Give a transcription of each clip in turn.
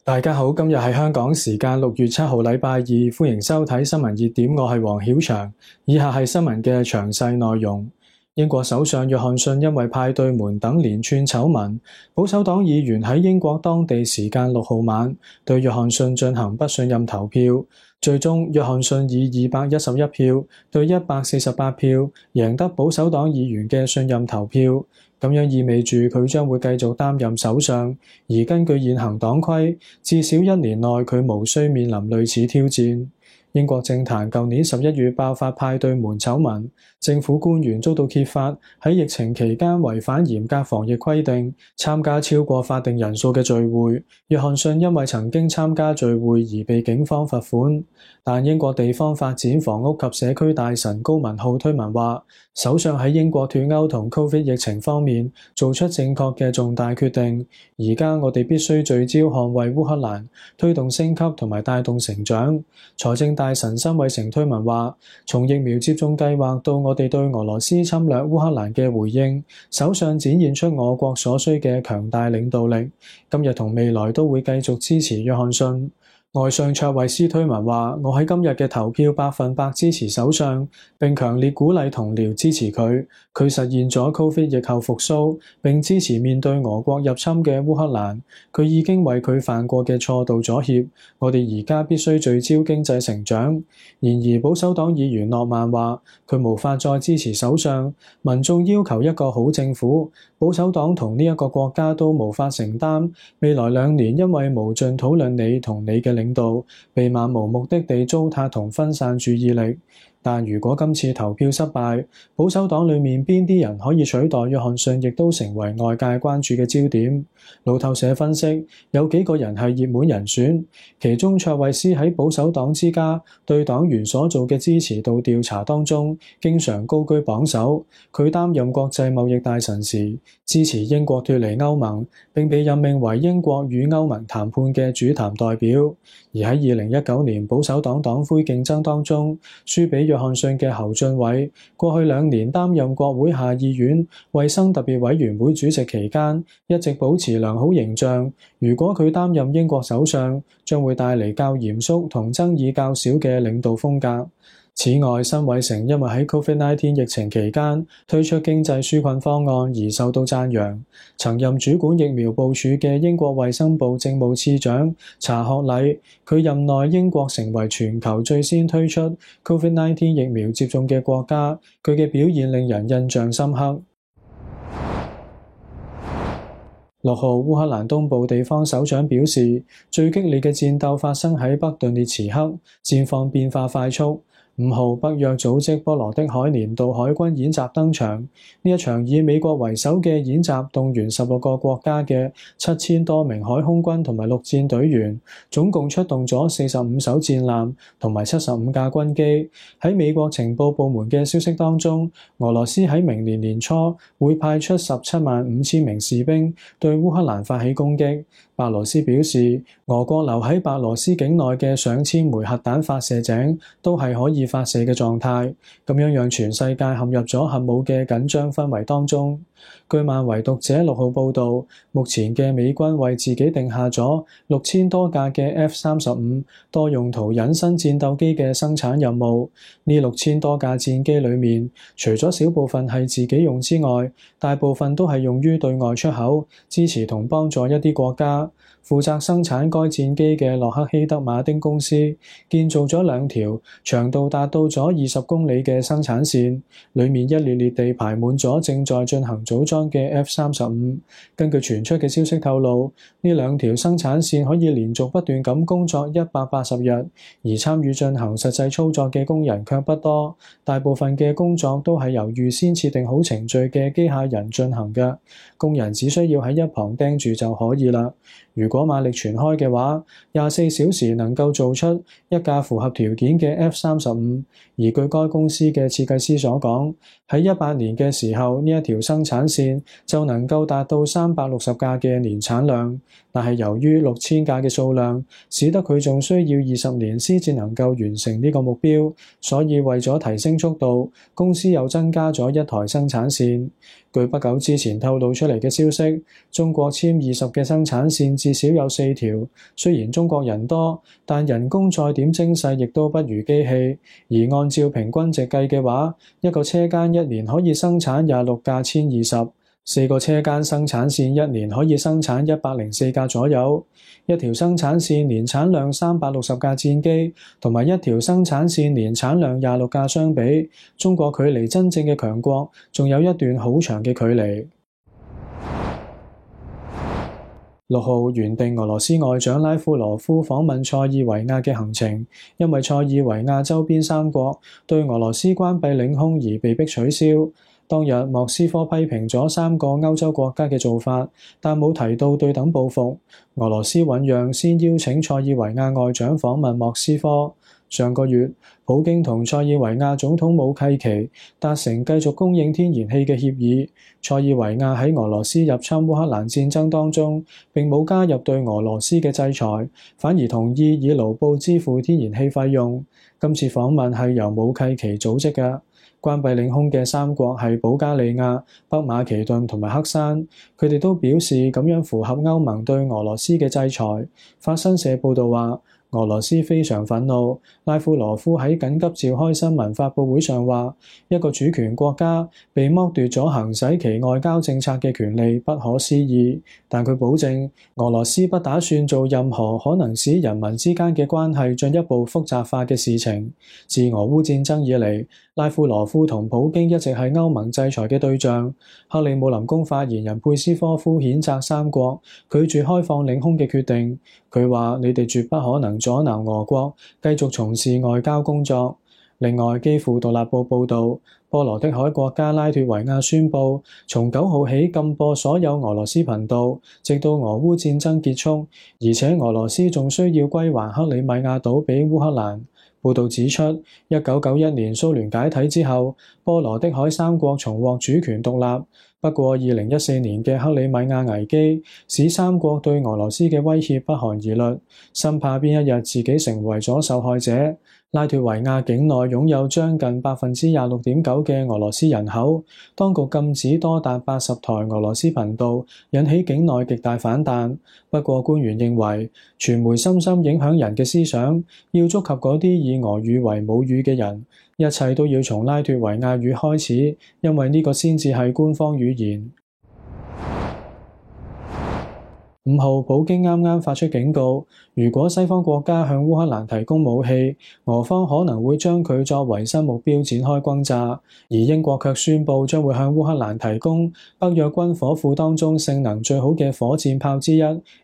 大家好，今日係香港時間6月7號禮拜二，歡迎收睇新聞熱點，我係黃曉翔。以下係新聞嘅詳細內容。英國首相約翰遜因為派對門等連串醜聞，保守黨議員喺英國當地時間6號晚對約翰遜進行不信任投票，最終約翰遜以211票對148票贏得保守黨議員嘅信任投票。咁樣意味住佢將會繼續擔任首相，而根據現行黨規，至少1年內佢無需面臨類似挑戰。英國政壇舊年11月爆發派對門醜聞，政府官員遭到揭發喺疫情期間違反嚴格防疫規定，參加超過法定人數嘅聚會。約翰遜因為曾經參加聚會而被警方罰款，但英國地方發展、房屋及社區大臣高文浩推文話，首相喺英國脫歐同 Covid 疫情方面做出正確嘅重大決定，而家我哋必須聚焦捍衛烏克蘭，推動升級同埋帶動成長。財政大臣辛偉誠推文話，從疫苗接種計劃到我哋對俄羅斯侵略烏克蘭嘅回應，首相展現出我國所需嘅強大領導力，今日同未來都會繼續支持約翰遜。外相卓慧思推文話，我喺今日嘅投票100%支持首相，並強烈鼓勵同僚支持佢。佢實現咗 Covid 疫後復甦，並支持面對俄國入侵嘅烏克蘭。佢已經為佢犯過嘅錯道咗歉。我哋而家必須聚焦經濟成長。然而保守黨議員諾曼話，佢無法再支持首相。民眾要求一個好政府，保守黨同呢一個國家都無法承擔未來2年因為無盡討論你同你嘅領導被漫無目的地糟蹋同分散注意力。但如果今次投票失敗，保守黨裡面邊啲人可以取代約翰遜，亦都成為外界關注嘅焦點。路透社分析，有幾個人係熱門人選，其中卓慧思喺保守黨之家對黨員所做嘅支持度調查當中，經常高居榜首。佢擔任國際貿易大臣時，支持英國脫離歐盟，並被任命為英國與歐盟談判嘅主談代表。而喺2019年保守黨黨魁競爭當中，輸俾約翰遜嘅侯俊偉，過去2年擔任國會下議院衛生特別委員會主席期間，一直保持良好形象。如果佢擔任英國首相，將會帶嚟較嚴肅同爭議較少嘅領導風格。此外，辛偉誠因為喺 Covid-19 疫情期間推出經濟紓困方案而受到讚揚。曾任主管疫苗部署嘅英國衛生部政務次長查學禮，佢任內英國成為全球最先推出 Covid-19 疫苗接種嘅國家，佢嘅表現令人印象深刻。6號，烏克蘭東部地方首長表示，最激烈嘅戰鬥發生喺北頓涅茨克，戰況變化快速。5號，北約組織波羅的海年度海軍演習登場。呢一場以美國為首嘅演習動員16個國家嘅7000多名海空軍同埋陸戰隊員，總共出動咗45艘戰艦同埋75架軍機。喺美國情報部門嘅消息當中，俄羅斯喺明年年初會派出175000名士兵對烏克蘭發起攻擊。白羅斯表示，俄國留喺白羅斯境內嘅上千枚核彈發射井都係可以發射嘅狀態，咁樣讓全世界陷入咗核武嘅緊張氛圍當中。據漫圍讀者6號報導，目前嘅美軍為自己定下咗6000多架嘅 F-35 多用途隱身戰鬥機嘅生產任務。呢6000多架戰機裡面，除咗小部分係自己用之外，大部分都係用於對外出口，支持同幫助一啲國家。負責生產該戰機嘅洛克希德馬丁公司建造咗2條長度達到咗20公里嘅生產線，裡面一列列地排滿咗正在進行組裝嘅 F-35。根據傳出嘅消息透露，呢2條生產線可以連續不斷咁工作180日，而參與進行實際操作嘅工人卻不多，大部分嘅工作都係由預先設定好程序嘅機械人進行嘅，工人只需要喺一旁盯住就可以啦。如果馬力全開嘅話，24小時能夠做出一架符合條件嘅 F-35。而據該公司嘅設計師所講，喺18年嘅時候，呢一條生產線就能夠達到360架嘅年產量。但係由於6000架嘅數量，使得佢仲需要20年先至能夠完成呢個目標，所以為咗提升速度，公司又增加咗1台生產線。據不久之前透露出嚟嘅消息，中國殲20嘅生產線線至少有4條。雖然中國人多，但人工再點精細，亦都不如機器。而按照平均值計嘅話，一個車間一年可以生產26架殲20，4個車間生產線一年可以生產104架左右。一條生產線年產量360架戰機，同埋一條生產線年產量26架相比，中國距離真正嘅強國仲有一段好長嘅距離。6號原定俄羅斯外長拉夫羅夫訪問塞爾維亞嘅行程，因為塞爾維亞周邊3國對俄羅斯關閉領空而被迫取消。當日莫斯科批評咗3個歐洲國家嘅做法，但冇提到對等報復。俄羅斯醞釀先邀請塞爾維亞外長訪問莫斯科。上個月，普京同塞爾維亞總統武契奇達成繼續供應天然氣嘅協議。塞爾維亞喺俄羅斯入侵烏克蘭戰爭當中並冇加入對俄羅斯嘅制裁，反而同意以盧布支付天然氣費用。今次訪問係由武契奇組織嘅。關閉領空嘅3國係保加利亞、北馬其頓同埋黑山，佢哋都表示咁樣符合歐盟對俄羅斯嘅制裁。法新社報導話，俄羅斯非常憤怒。拉夫羅夫喺緊急召開新聞發佈會上話，一個主權國家被剝奪咗行使其外交政策嘅權利，不可思議。但佢保證，俄羅斯不打算做任何可能使人民之間嘅關係進一步複雜化嘅事情。自俄烏戰爭以嚟，拉夫羅夫同普京一直係歐盟制裁嘅對象。克里姆林宮發言人佩斯科夫譴責3國拒絕開放領空嘅決定。佢話：你哋絕不可能阻撓俄國繼續從事外交工作。另外，基輔獨立報報導，波羅的海國家拉脱維亞宣布，從9號起禁播所有俄羅斯頻道，直到俄烏戰爭結束，而且俄羅斯仲需要歸還克里米亞島俾烏克蘭。報導指出，1991年蘇聯解體之後，波羅的海3國重獲主權獨立。不過2014年嘅克里米亞危機使3國對俄羅斯嘅威脅不寒而慄，生怕邊一日自己成為咗受害者。拉脱維亞境內擁有將近 26.9% 嘅俄羅斯人口，當局禁止多達80台俄羅斯頻道，引起境內極大反彈。不過官員認為，傳媒深深影響人嘅思想，要觸及嗰啲以俄語為母語嘅人，一切都要從拉脱維亞語開始，因為呢個先至係官方語言。5號，普京啱啱發出警告，如果西方國家向烏克蘭提供武器，俄方可能會將佢作為新目標展開轟炸。而英國卻宣布將會向烏克蘭提供北約軍火庫當中性能最好嘅火箭炮之一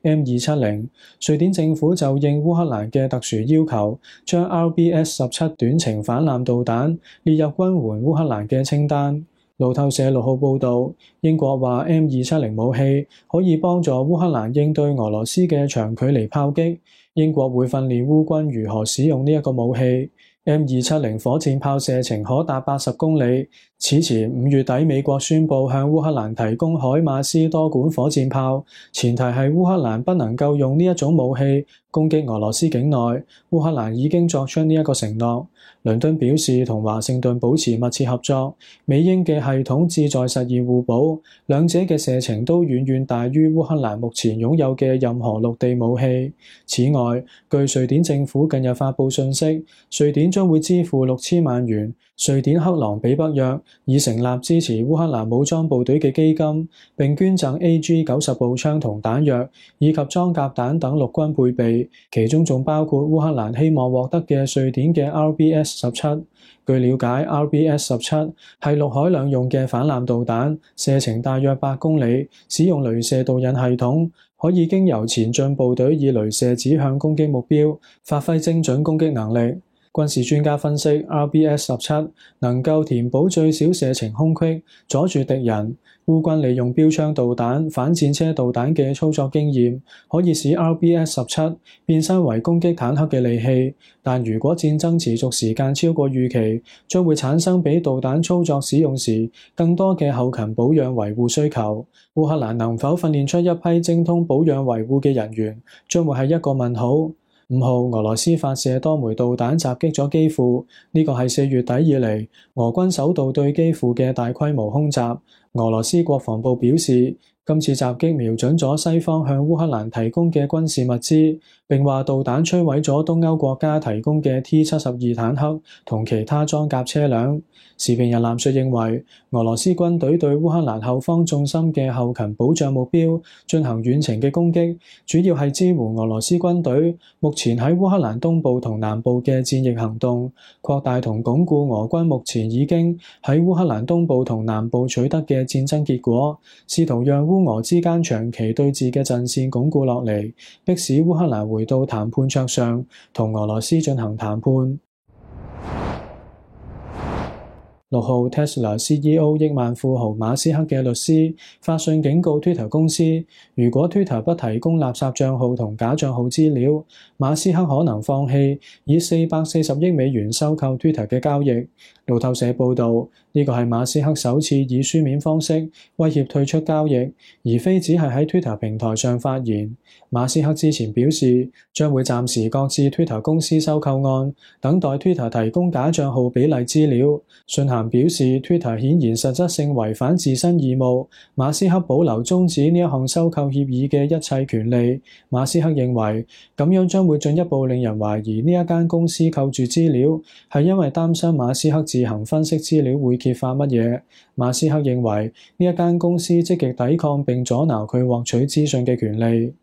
M270。瑞典政府就應烏克蘭嘅特殊要求，將 RBS-17短程反艦導彈列入軍援烏克蘭嘅清單。路透社6號報導，英國話 M270武器可以幫助烏克蘭應對俄羅斯嘅長距離炮擊。英國會訓練烏軍如何使用呢一個武器。M270火箭炮射程可達80公里。此前5月底，美國宣布向烏克蘭提供海馬斯多管火箭炮，前提係烏克蘭不能夠用呢一種武器攻擊俄羅斯境內。烏克蘭已經作出呢一個承諾。倫敦表示同華盛頓保持密切合作，美英嘅系統旨在實現互補，兩者嘅射程都遠遠大於烏克蘭目前擁有嘅任何陸地武器。此外，據瑞典政府近日發布信息，瑞典將會支付6000萬元瑞典克朗比北約，以成立支持烏克蘭武裝部隊嘅基金，並捐贈 AG-90 步槍同彈藥，以及裝甲彈等陸軍配備，其中仲包括烏克蘭希望獲得嘅瑞典嘅 RBS-17。據了解 ，RBS-17 係陸海兩用嘅反艦導彈，射程大約8公里，使用雷射導引系統，可以經由前進部隊以雷射指向攻擊目標，發揮精準攻擊能力。軍事專家分析 ，RBS-17 能夠填補最小射程空隙，阻住敵人。烏軍利用標槍導彈、反戰車導彈嘅操作經驗，可以使 RBS-17 變身為攻擊坦克嘅利器。但如果戰爭持續時間超過預期，將會產生比導彈操作使用時更多嘅後勤保養維護需求。烏克蘭能否訓練出一批精通保養維護嘅人員，將會係一個問號。5號，俄羅斯發射多枚導彈襲擊咗基輔，呢個係4月底以嚟俄軍首度對基輔嘅大規模空襲。俄羅斯國防部表示， 今次襲擊瞄準咗西方向烏克蘭提供嘅軍事物資，並話導彈摧毀咗東歐國家提供嘅 T-72坦克同其他裝甲車輛。時評人藍述認為，俄羅斯軍隊對烏克蘭後方重心嘅後勤保障目標進行遠程嘅攻擊，主要係支援俄羅斯軍隊目前喺烏克蘭東部同南部嘅戰役行動，擴大同鞏固俄軍目前已經喺烏克蘭東部同南部取得嘅戰爭結果，試圖讓烏俄之間長期對峙嘅陣線鞏固落嚟，迫使烏克蘭回到談判桌上，同俄羅斯進行談判。6號 Tesla CEO 億萬富豪馬斯克嘅律師發信警告 Twitter 公司，如果 Twitter 不提供垃圾帳號同假帳號資料，馬斯克可能放棄以440億美元收購 Twitter 嘅交易。路透社報導，呢個係馬斯克首次以書面方式威脅退出交易，而非只係喺 Twitter 平台上發言。馬斯克之前表示，將會暫時擱置 Twitter 公司收購案，等待 Twitter 提供假帳號比例資料。信函表示 Twitter 顯然實質性違反自身義務，馬斯克保留終止呢一項收購協議嘅一切權利。馬斯克認為咁樣將會進一步令人懷疑呢一間公司扣住資料，係因為擔心馬斯克自行分析資料會揭發乜嘢。馬斯克認為呢一間公司積極抵抗並阻撓佢獲取資訊嘅權利。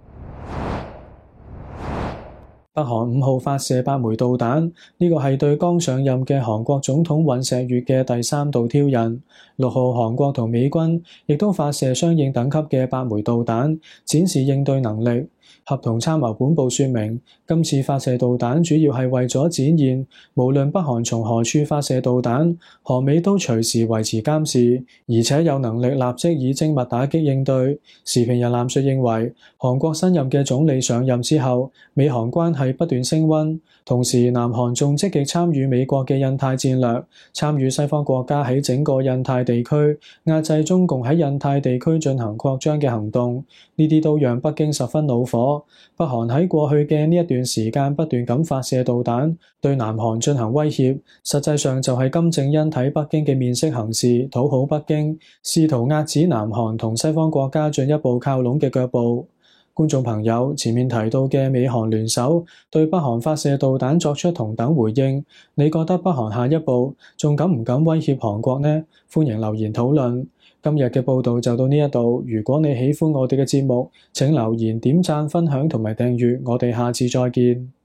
北韓5號發射8枚導彈，呢個係對剛上任嘅韓國總統尹錫悅嘅第3度挑釁。6號韓國同美軍亦都發射相應等級嘅8枚導彈，展示應對能力。合同參謀本部說明，今次發射導彈主要係為咗展現，無論北韓從何處發射導彈，韓美都隨時維持監視，而且有能力立即以精密打擊應對。時評人藍述認為，韓國新任嘅總理上任之後，美韓關係不斷升溫，同時南韓仲積極參與美國嘅印太戰略，參與西方國家喺整個印太地區壓制中共喺印太地區進行擴張嘅行動，呢啲都讓北京十分惱火。北韓喺過去嘅呢一段時間不斷咁發射導彈，對南韓進行威脅，實際上就係金正恩睇北京嘅面色行事，討好北京，試圖壓止南韓同西方國家進一步靠攏嘅腳步。觀眾朋友，前面提到嘅美韓聯手對北韓發射導彈作出同等回應，你覺得北韓下一步仲敢唔敢威脅韓國呢？歡迎留言討論。今日嘅報道就到呢一度，如果你喜歡我哋嘅節目，請留言、點讚、分享同埋訂閱，我哋下次再見。